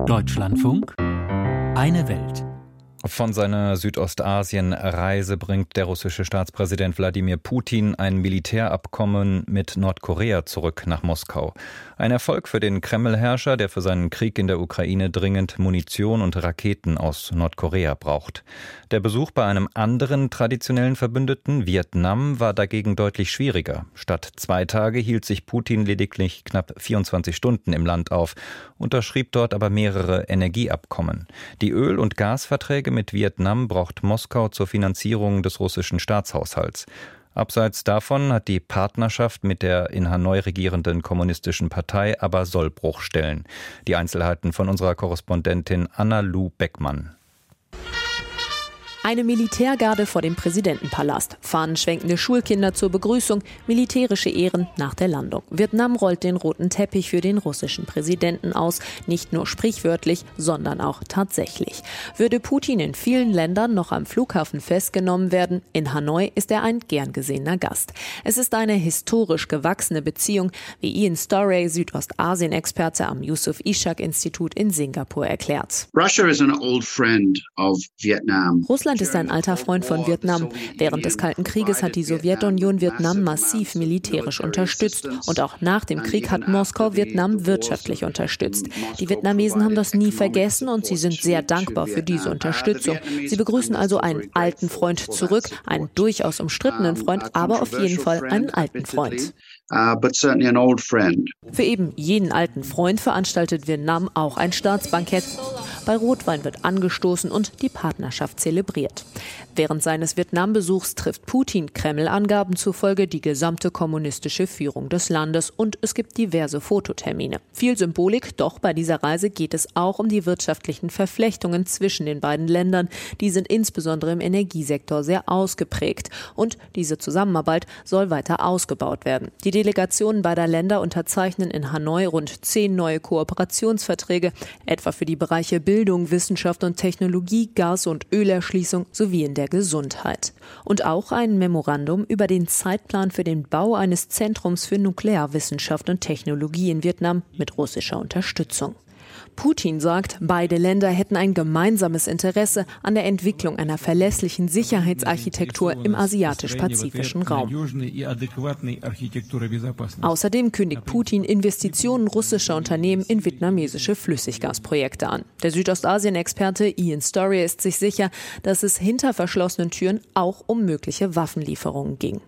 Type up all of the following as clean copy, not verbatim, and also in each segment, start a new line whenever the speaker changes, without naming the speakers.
Deutschlandfunk, eine Welt.
Von seiner Südostasien-Reise bringt der russische Staatspräsident Wladimir Putin ein Militärabkommen mit Nordkorea zurück nach Moskau. Ein Erfolg für den Kreml-Herrscher, der für seinen Krieg in der Ukraine dringend Munition und Raketen aus Nordkorea braucht. Der Besuch bei einem anderen traditionellen Verbündeten, Vietnam, war dagegen deutlich schwieriger. Statt 2 Tage hielt sich Putin lediglich knapp 24 Stunden im Land auf, unterschrieb dort aber mehrere Energieabkommen. Die Öl- und Gasverträge mit Vietnam braucht Moskau zur Finanzierung des russischen Staatshaushalts. Abseits davon hat die Partnerschaft mit der in Hanoi regierenden kommunistischen Partei aber Sollbruchstellen. Die Einzelheiten von unserer Korrespondentin Anna-Lu Beckmann.
Eine Militärgarde vor dem Präsidentenpalast, fahnenschwenkende Schulkinder zur Begrüßung, militärische Ehren nach der Landung. Vietnam rollt den roten Teppich für den russischen Präsidenten aus, nicht nur sprichwörtlich, sondern auch tatsächlich. Würde Putin in vielen Ländern noch am Flughafen festgenommen werden, in Hanoi ist er ein gern gesehener Gast. Es ist eine historisch gewachsene Beziehung, wie Ian Storey, Südostasien-Experte am Yusof Ishak-Institut in Singapur erklärt.
Russia is an old friend of Vietnam.
Russland ist ein alter Freund von Vietnam. Während des Kalten Krieges hat die Sowjetunion Vietnam massiv militärisch unterstützt. Und auch nach dem Krieg hat Moskau Vietnam wirtschaftlich unterstützt. Die Vietnamesen haben das nie vergessen und sie sind sehr dankbar für diese Unterstützung. Sie begrüßen also einen alten Freund zurück, einen durchaus umstrittenen Freund, aber auf jeden Fall einen alten Freund. Für eben jeden alten Freund veranstaltet Vietnam auch ein Staatsbankett. Bei Rotwein wird angestoßen und die Partnerschaft zelebriert. Während seines Vietnam-Besuchs trifft Putin Kreml-Angaben zufolge die gesamte kommunistische Führung des Landes und es gibt diverse Fototermine. Viel Symbolik, doch bei dieser Reise geht es auch um die wirtschaftlichen Verflechtungen zwischen den beiden Ländern. Die sind insbesondere im Energiesektor sehr ausgeprägt und diese Zusammenarbeit soll weiter ausgebaut werden. Die Delegationen beider Länder unterzeichnen in Hanoi rund 10 neue Kooperationsverträge, etwa für die Bereiche Bildung, Wissenschaft und Technologie, Gas- und Ölerschließung sowie in der Gesundheit. Und auch ein Memorandum über den Zeitplan für den Bau eines Zentrums für Nuklearwissenschaft und Technologie in Vietnam mit russischer Unterstützung. Putin sagt, beide Länder hätten ein gemeinsames Interesse an der Entwicklung einer verlässlichen Sicherheitsarchitektur im asiatisch-pazifischen Raum. Außerdem kündigt Putin Investitionen russischer Unternehmen in vietnamesische Flüssiggasprojekte an. Der Südostasien-Experte Ian Storey ist sich sicher, dass es hinter verschlossenen Türen auch um mögliche Waffenlieferungen ging.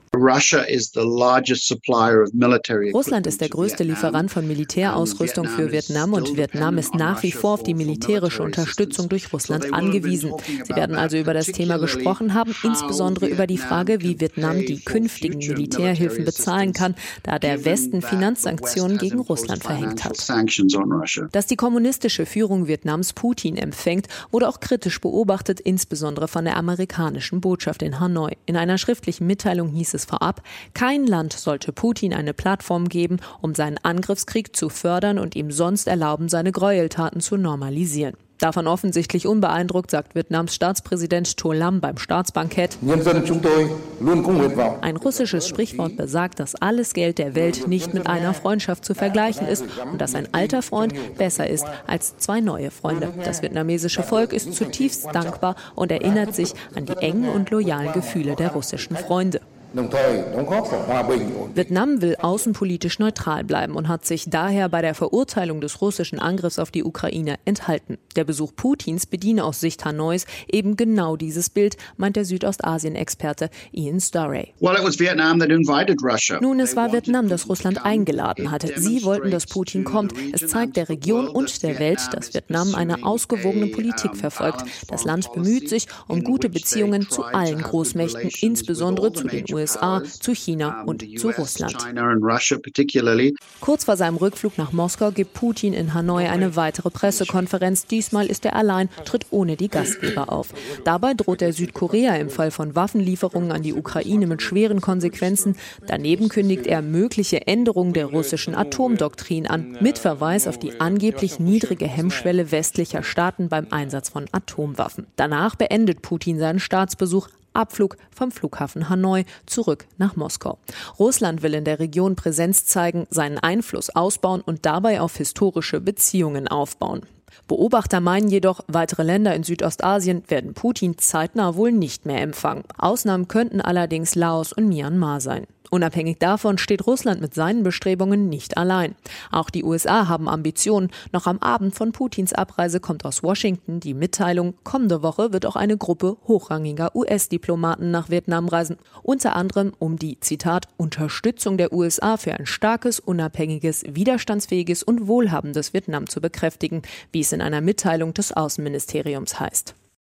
Russland ist der größte Lieferant von Militärausrüstung für Vietnam und Vietnam ist nach wie vor auf die militärische Unterstützung durch Russland angewiesen. Sie werden also über das Thema gesprochen haben, insbesondere über die Frage, wie Vietnam die künftigen Militärhilfen bezahlen kann, da der Westen Finanzsanktionen gegen Russland verhängt hat. Dass die kommunistische Führung Vietnams Putin empfängt, wurde auch kritisch beobachtet, insbesondere von der amerikanischen Botschaft in Hanoi. In einer schriftlichen Mitteilung hieß es vorab, kein Land sollte Putin eine Plattform geben, um seinen Angriffskrieg zu fördern und ihm sonst erlauben, seine Gräueltaten zu normalisieren. Davon offensichtlich unbeeindruckt, sagt Vietnams Staatspräsident To Lam beim Staatsbankett. Ein russisches Sprichwort besagt, dass alles Geld der Welt nicht mit einer Freundschaft zu vergleichen ist und dass ein alter Freund besser ist als 2 neue Freunde. Das vietnamesische Volk ist zutiefst dankbar und erinnert sich an die engen und loyalen Gefühle der russischen Freunde. Vietnam will außenpolitisch neutral bleiben und hat sich daher bei der Verurteilung des russischen Angriffs auf die Ukraine enthalten. Der Besuch Putins bediene aus Sicht Hanois eben genau dieses Bild, meint der Südostasien-Experte Ian Storey. Nun, es war Vietnam, das Russland eingeladen hatte. Sie wollten, dass Putin kommt. Es zeigt der Region und der Welt, dass Vietnam eine ausgewogene Politik verfolgt. Das Land bemüht sich um gute Beziehungen zu allen Großmächten, insbesondere zu den USA, zu China und zu Russland. Kurz vor seinem Rückflug nach Moskau gibt Putin in Hanoi eine weitere Pressekonferenz. Diesmal ist er allein, tritt ohne die Gastgeber auf. Dabei droht er Südkorea im Fall von Waffenlieferungen an die Ukraine mit schweren Konsequenzen. Daneben kündigt er mögliche Änderungen der russischen Atomdoktrin an, mit Verweis auf die angeblich niedrige Hemmschwelle westlicher Staaten beim Einsatz von Atomwaffen. Danach beendet Putin seinen Staatsbesuch. Abflug vom Flughafen Hanoi zurück nach Moskau. Russland will in der Region Präsenz zeigen, seinen Einfluss ausbauen und dabei auf historische Beziehungen aufbauen. Beobachter meinen jedoch, weitere Länder in Südostasien werden Putin zeitnah wohl nicht mehr empfangen. Ausnahmen könnten allerdings Laos und Myanmar sein. Unabhängig davon steht Russland mit seinen Bestrebungen nicht allein. Auch die USA haben Ambitionen. Noch am Abend von Putins Abreise kommt aus Washington die Mitteilung, kommende Woche wird auch eine Gruppe hochrangiger US-Diplomaten nach Vietnam reisen. Unter anderem um die, Zitat, Unterstützung der USA für ein starkes, unabhängiges, widerstandsfähiges und wohlhabendes Vietnam zu bekräftigen, wie es in einer Mitteilung des Außenministeriums heißt.